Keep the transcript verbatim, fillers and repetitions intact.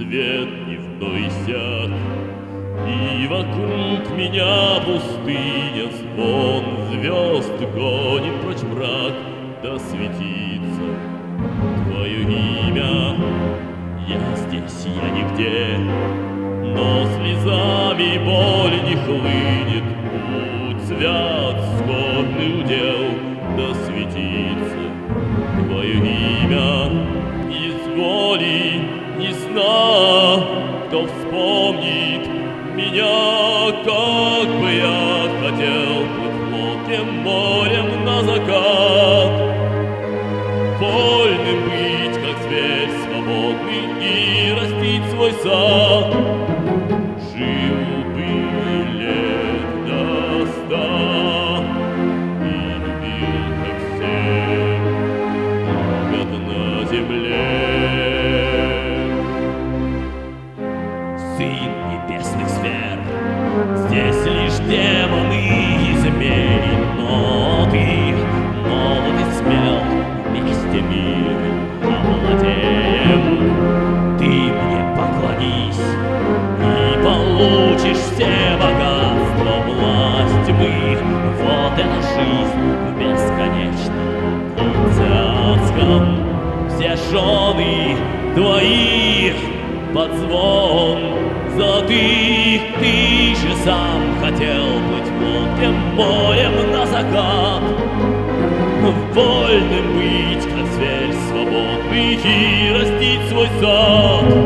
свет дневной иссяк, и вокруг меня пустыня, звон звезд гонит прочь мрак, да светится твое имя. Я здесь, я нигде, но слезами боль не хлынет. Путь свят, скорбный удел, да светится твое имя. Из воли, ни сна, кто вспомнит меня, как бы я хотел плыть волчьим морем на закат, вольным быть, как зверь свободный, и растить свой сад. Жил бы лет до ста и любил, как все любят на земле. Сын небесных сфер, здесь лишь демоны и змеи, но ты молод и смел, вместе мир овладеем. Ты мне поклонись и получишь все богатства, власть тьмы. Вот эта жизнь в бесконечном танце. Все жены твои под звон золотых, ты же сам хотел быть волчьим морем на закат, вольным быть, как зверь свободный, и растить свой сад.